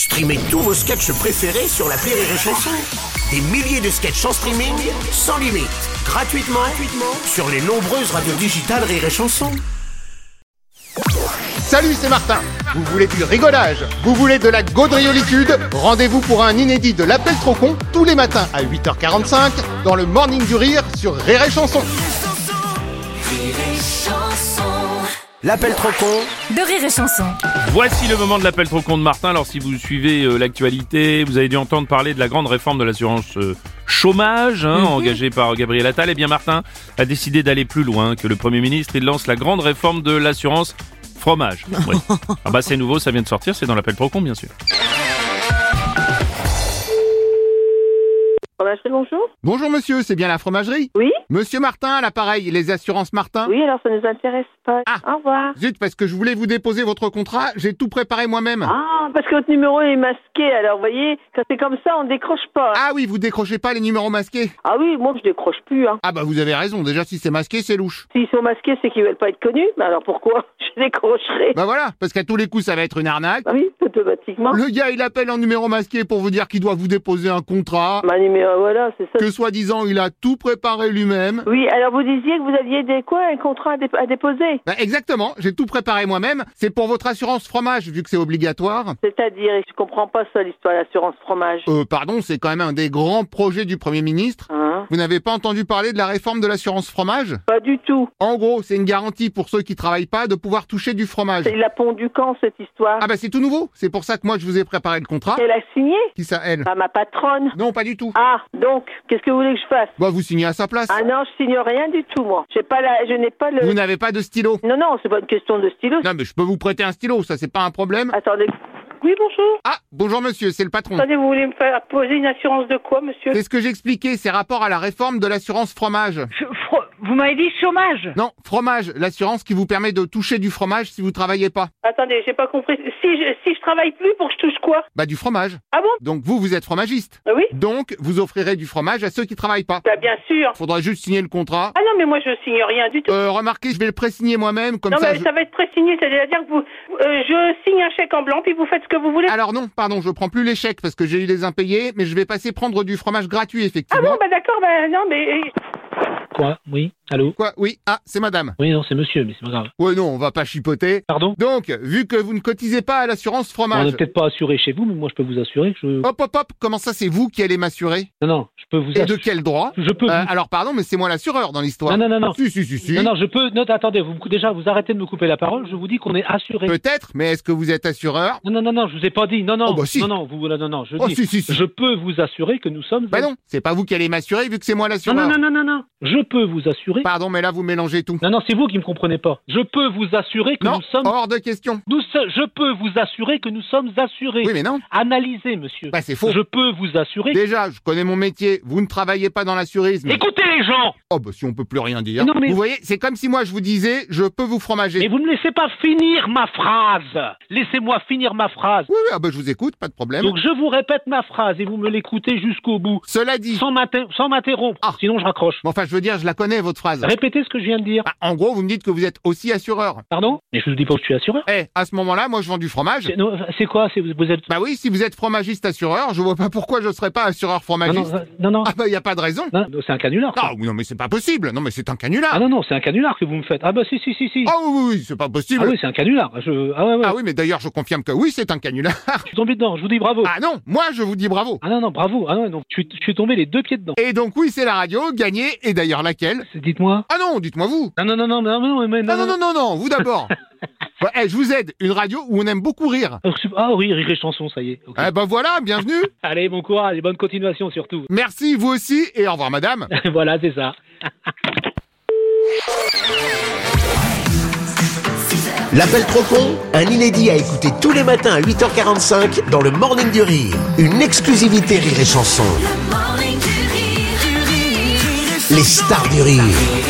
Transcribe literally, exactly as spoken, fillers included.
Streamez tous vos sketchs préférés sur l'appli Rire et Chanson. Des milliers de sketchs en streaming, sans limite, gratuitement, gratuitement sur les nombreuses radios digitales Rire et Chanson. Salut, c'est Martin. Vous voulez du rigolage? Vous voulez de la gaudriolitude? Rendez-vous pour un inédit de l'Appel trop con tous les matins à huit heures quarante-cinq dans le Morning du Rire sur Rire et Chanson. L'appel trop con de Rire et Chanson. Voici le moment de l'appel trop con de Martin. Alors si vous suivez euh, l'actualité, vous avez dû entendre parler de la grande réforme de l'assurance euh, chômage, hein, mm-hmm. engagée par Gabriel Attal. Eh bien Martin a décidé d'aller plus loin que le Premier ministre. Il lance la grande réforme de l'assurance fromage. Oui. Ah bah c'est nouveau, ça vient de sortir, c'est dans l'appel trop con bien sûr. Fromagerie, bonjour. Bonjour monsieur, c'est bien la fromagerie? Oui. Monsieur Martin, à l'appareil, les assurances Martin? Oui, alors ça nous intéresse pas. Ah. Au revoir. Zut, parce que je voulais vous déposer votre contrat, j'ai tout préparé moi-même. Ah, parce que votre numéro est masqué, alors vous voyez, quand c'est comme ça, on décroche pas. Ah oui, vous décrochez pas les numéros masqués? Ah oui, moi je décroche plus, hein. Ah bah vous avez raison, déjà si c'est masqué, c'est louche. S'ils sont masqués, c'est qu'ils veulent pas être connus, mais alors pourquoi je décrocherai? Bah voilà, parce qu'à tous les coups ça va être une arnaque. Ah oui, automatiquement. Le gars il appelle en numéro masqué pour vous dire qu'il doit vous déposer un contrat. Ma numéro, voilà, c'est ça. Que soi-disant il a tout préparé lui-même. Oui, alors vous disiez que vous aviez des quoi, un contrat à, dé- à déposer? Bah exactement, j'ai tout préparé moi-même. C'est pour votre assurance fromage, vu que c'est obligatoire. C'est-à-dire, je comprends pas ça, l'histoire de l'assurance fromage. Euh, pardon, c'est quand même un des grands projets du Premier ministre. Hein? Vous n'avez pas entendu parler de la réforme de l'assurance fromage? Pas du tout. En gros, c'est une garantie pour ceux qui travaillent pas de pouvoir toucher du fromage. Il a pondu quand, cette histoire? Ah bah c'est tout nouveau, c'est pour ça que moi je vous ai préparé le contrat. Elle a signé? Qui ça, elle? Pas ma patronne. Non, pas du tout. Ah, donc, qu'est-ce que vous voulez que je fasse? Bah vous signez à sa place. Ah non, je signe rien du tout, moi. J'ai pas la, je n'ai pas le... Vous n'avez pas de stylo? Non, non, c'est pas une question de stylo. Non mais je peux vous prêter un stylo, ça c'est pas un problème. Attendez. Oui, bonjour. Ah, bonjour monsieur, c'est le patron. Attendez, vous voulez me faire poser une assurance de quoi, monsieur? C'est ce que j'expliquais, c'est rapport à la réforme de l'assurance fromage. Je- fro- Vous m'avez dit chômage? Non, fromage, l'assurance qui vous permet de toucher du fromage si vous travaillez pas. Attendez, j'ai pas compris. Si je, si je travaille plus, pour que je touche quoi? Bah du fromage. Ah bon? Donc vous, vous êtes fromagiste. Ah oui? Donc vous offrirez du fromage à ceux qui travaillent pas. Bah bien sûr. Faudra juste signer le contrat. Ah non, mais moi je signe rien du tout. Euh, remarquez, je vais le pré-signer moi-même, comme non, ça... mais je- ça va être pré-signé, c'est-à-dire que vous, euh, je signe un chèque en blanc, puis vous faites ce que vous voulez. Alors non, pardon, je prends plus les chèques parce que j'ai eu les impayés, mais je vais passer prendre du fromage gratuit, Ah effectivement. bon, bah d'accord, bah non, mais... Quoi? Oui? Allô? Quoi? Oui, ah, c'est madame. Oui, non, c'est monsieur, mais c'est pas grave. Ouais, non, on va pas chipoter. Pardon? Donc, vu que vous ne cotisez pas à l'assurance On fromage... n'est peut-être pas assuré chez vous, mais moi je peux vous assurer que je... Hop, hop, hop, comment ça c'est vous qui allez m'assurer? Non, non, je peux vous Et de assurer... quel droit? Je peux Euh, vous... alors pardon, mais c'est moi l'assureur dans l'histoire. Non, non, non, non. Si, si, si, si. Non, non, je peux... Non, attendez, vous, me- déjà, vous arrêtez de me couper la parole, je vous dis qu'on est assuré. Peut-être, mais est-ce que vous êtes assureur? Non, non, non, non, je vous ai pas dit. Non, non, Oh, bah, si. non, non, vous, là, non, non, je Oh, dis... si, si, si. Je peux vous assurer que nous sommes... Bah non, c'est pas vous qui allez m'assurer vu que c'est moi Non, l'assureur. non, non, non, non, non. Je peux vous assurer... Pardon, mais là vous mélangez tout. Non, non, c'est vous qui me comprenez pas. Je peux vous assurer que Non, nous sommes... hors de question. Nous se- Je peux vous assurer que nous sommes assurés. Oui, mais non. Analysez, monsieur. Bah c'est faux. Je peux vous assurer... Déjà, je connais mon métier. Vous ne travaillez pas dans l'assurisme. Écoutez les gens! Oh bah si on peut plus rien dire. Non, mais- Vous voyez, c'est comme si moi je vous disais, je peux vous fromager. Mais vous ne laissez pas finir ma phrase. Laissez-moi finir ma phrase. Oui, oui, ah bah je vous écoute, pas de problème. Donc je vous répète ma phrase et vous me l'écoutez jusqu'au bout. Cela dit, Sans m'inter- sans m'interrompre. Ah. Sinon je raccroche. bon, enfin je veux dire, je la connais votre phrase. Répétez ce que je viens de dire. Ah, en gros, vous me dites que vous êtes aussi assureur. Pardon? Mais je vous dis pas que je suis assureur. Eh, à ce moment-là, moi je vends du fromage. C'est, non, c'est quoi? C'est, vous êtes... Bah oui, si vous êtes fromagiste assureur, je vois pas pourquoi je serais pas assureur Non, fromagiste. non, non, non. Ah bah y a pas de raison. Non, non, c'est un canular. ça. Ah oui, non mais c'est pas possible. Non mais c'est un canular. Ah non, non, c'est un canular que vous me faites. Ah bah si, si, si, si. Ah oui, oui, oui, c'est pas possible. Ah oui, c'est un canular. Je... Ah ouais, ouais. Ah oui, mais d'ailleurs, je confirme que oui, c'est un canular. Je suis tombé dedans, je vous dis bravo. Ah non, moi, je vous dis bravo. Ah non, non, bravo. Ah non, non, je suis, je suis tombé les deux pieds dedans. Et donc, oui, c'est la radio, gagnée, et d'ailleurs laquelle? C'est- Dites-moi. Ah non, dites-moi vous. Non, non, non, non, non, non, mais Ah non, non, non, non, vous d'abord. Ouais, eh, je vous aide, une radio où on aime beaucoup rire. Ah oui, rire et chanson, ça y est. Ok. Eh ben voilà, bienvenue. Allez, bon courage et bonne continuation surtout. Merci, vous aussi, et au revoir madame. Voilà, c'est ça. L'appel trop con, un inédit à écouter tous les matins à huit heures quarante-cinq dans le Morning du Rire. Une exclusivité Rire et Chanson. Les stars du rire.